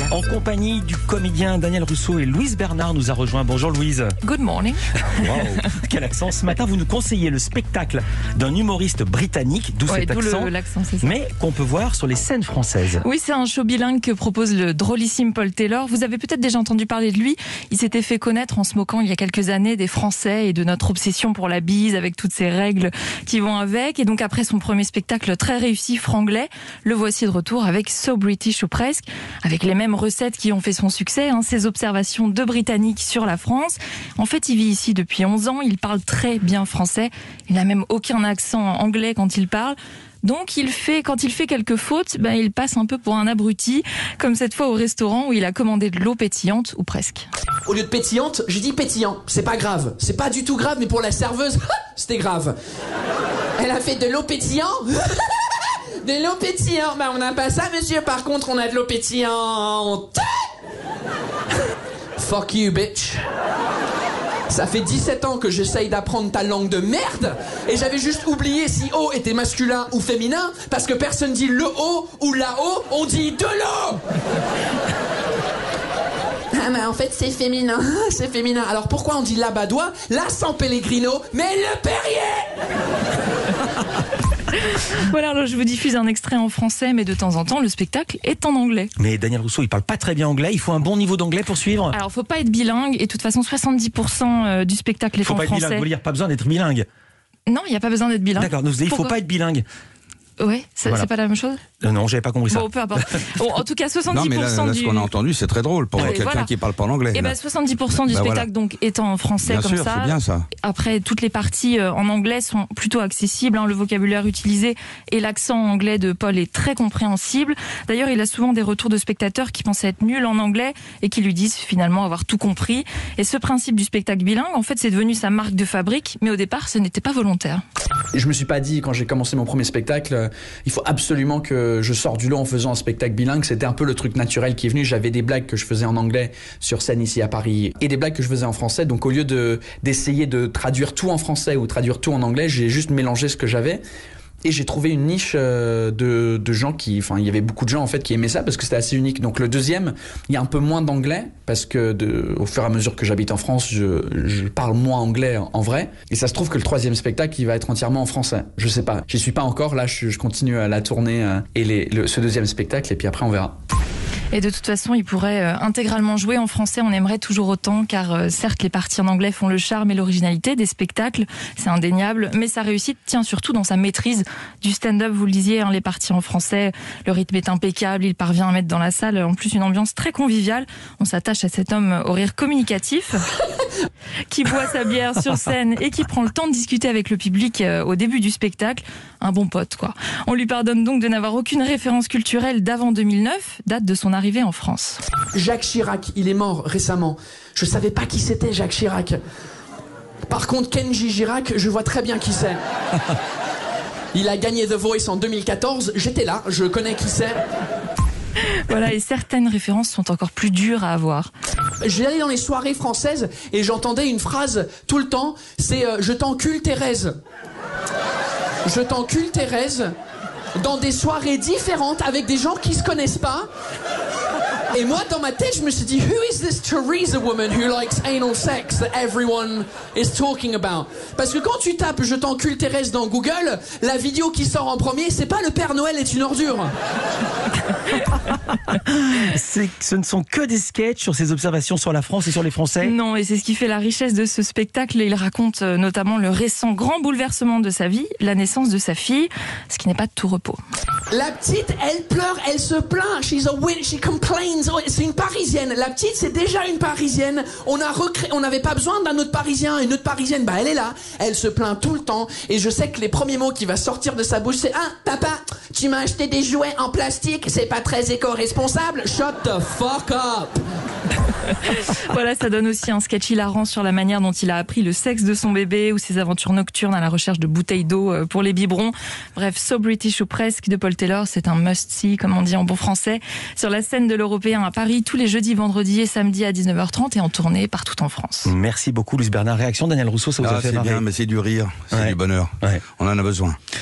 En compagnie du comédien Daniel Rousseau et Louise Bernard nous a rejoint. Bonjour Louise. Good morning. Wow, quel accent. Ce matin, vous nous conseillez le spectacle d'un humoriste britannique, d'où cet accent, l'accent, c'est ça. mais qu'on peut voir sur les scènes françaises. Oui, c'est un show bilingue que propose le drôlissime Paul Taylor. Vous avez peut-être déjà entendu parler de lui. Il s'était fait connaître en se moquant il y a quelques années des Français et de notre obsession pour la bise avec toutes ces règles qui vont avec. Et donc après son premier spectacle très réussi, franglais, le voici de retour avec So British ou presque, avec les mêmes recettes qui ont fait son succès, ses observations de Britanniques sur la France. En fait, il vit ici depuis 11 ans, il parle très bien français, il n'a même aucun accent anglais quand il parle. Donc, quand il fait quelques fautes, il passe un peu pour un abruti, comme cette fois au restaurant où il a commandé de l'eau pétillante, ou presque. Au lieu de pétillante, j'ai dit pétillant. C'est pas grave. C'est pas du tout grave, mais pour la serveuse, c'était grave. Elle a fait de l'eau pétillant. De l'eau pétillante. On n'a pas ça, monsieur. Par contre, on a de l'eau pétillante. Fuck you, bitch. Ça fait 17 ans que j'essaye d'apprendre ta langue de merde et j'avais juste oublié si eau était masculin ou féminin parce que personne dit le haut ou la haut, on dit de l'eau. Ah mais en fait c'est féminin, c'est féminin. Alors pourquoi on dit l'abadois, la San Pellegrino, mais le Perrier? Voilà, alors je vous diffuse un extrait en français, mais de temps en temps, le spectacle est en anglais. Mais Daniel Rousseau, il parle pas très bien anglais. Il faut un bon niveau d'anglais pour suivre. Alors, faut pas être bilingue, et de toute façon, 70% du spectacle est en faut pas français. être bilingue, vous voulez dire pas besoin d'être bilingue. Non, il n'y a pas besoin d'être bilingue. D'accord, donc vous dites, il faut pas être bilingue. Ouais, Voilà. C'est pas la même chose? Non, j'avais pas compris ça. Bon, peu importe. Bon, en tout cas, 70% Non, mais là, ce qu'on a entendu, c'est très drôle pour quelqu'un qui parle pas en anglais. Et 70% du spectacle donc étant en français bien comme sûr, ça. C'est bien ça. Après, toutes les parties en anglais sont plutôt accessibles. Le vocabulaire utilisé et l'accent anglais de Paul est très compréhensible. D'ailleurs, il a souvent des retours de spectateurs qui pensaient être nuls en anglais et qui lui disent finalement avoir tout compris. Et ce principe du spectacle bilingue, en fait, c'est devenu sa marque de fabrique. Mais au départ, ce n'était pas volontaire. Et je me suis pas dit, quand j'ai commencé mon premier spectacle, il faut absolument que je sorte du lot en faisant un spectacle bilingue. C'était un peu le truc naturel qui est venu. J'avais des blagues que je faisais en anglais sur scène ici à Paris et des blagues que je faisais en français. Donc au lieu d'essayer de traduire tout en français ou traduire tout en anglais, j'ai juste mélangé ce que j'avais. Et j'ai trouvé une niche de gens il y avait beaucoup de gens en fait qui aimaient ça parce que c'était assez unique. Donc le deuxième, il y a un peu moins d'anglais parce que au fur et à mesure que j'habite en France, je parle moins anglais en vrai. Et ça se trouve que le troisième spectacle, il va être entièrement en français. Je sais pas, j'y suis pas encore. Là, je continue à la tournée et ce deuxième spectacle et puis après on verra. Et de toute façon, il pourrait intégralement jouer en français. On aimerait toujours autant, car certes, les parties en anglais font le charme et l'originalité des spectacles, c'est indéniable, mais sa réussite tient surtout dans sa maîtrise du stand-up. Vous le disiez, les parties en français, le rythme est impeccable, il parvient à mettre dans la salle en plus une ambiance très conviviale. On s'attache à cet homme au rire communicatif, qui boit sa bière sur scène et qui prend le temps de discuter avec le public au début du spectacle. Un bon pote, quoi. On lui pardonne donc de n'avoir aucune référence culturelle d'avant 2009, date de son arrivée en France. Jacques Chirac, il est mort récemment. Je savais pas qui c'était Jacques Chirac. Par contre, Kenji Girac, je vois très bien qui c'est. Il a gagné The Voice en 2014. J'étais là, je connais qui c'est. Voilà, et certaines références sont encore plus dures à avoir. J'allais dans les soirées françaises et j'entendais une phrase tout le temps, c'est je t'encule Thérèse. Je t'encule Thérèse dans des soirées différentes avec des gens qui se connaissent pas. Et moi, dans ma tête, je me suis dit, who is this Teresa woman who likes anal sex that everyone is talking about? Parce que quand tu tapes je t'encule Thérèse dans Google, la vidéo qui sort en premier, c'est pas le Père Noël est une ordure. Ce ne sont que des sketchs sur ses observations sur la France et sur les Français. Non, et c'est ce qui fait la richesse de ce spectacle. Il raconte notamment le récent grand bouleversement de sa vie, la naissance de sa fille, ce qui n'est pas de tout repos. La petite, elle pleure, elle se plaint. She's a witch, she complains. Oh, c'est une Parisienne. La petite, c'est déjà une Parisienne. On n'avait pas besoin d'un autre Parisien. Une autre Parisienne, elle est là. Elle se plaint tout le temps. Et je sais que les premiers mots qui va sortir de sa bouche, c'est papa, tu m'as acheté des jouets en plastique. C'est pas très éco-responsable. Shut the fuck up. Voilà, ça donne aussi un sketch hilarant sur la manière dont il a appris le sexe de son bébé ou ses aventures nocturnes à la recherche de bouteilles d'eau pour les biberons. Bref, So British ou presque de Paul Taylor, c'est un must-see, comme on dit en bon français, sur la scène de l'Européen à Paris tous les jeudis, vendredis et samedis à 19h30 et en tournée partout en France. Merci beaucoup Louise Bernard. Réaction Daniel Rousseau, ça vous a fait C'est marrer? bien, mais c'est du rire, c'est du bonheur. Ouais. On en a besoin.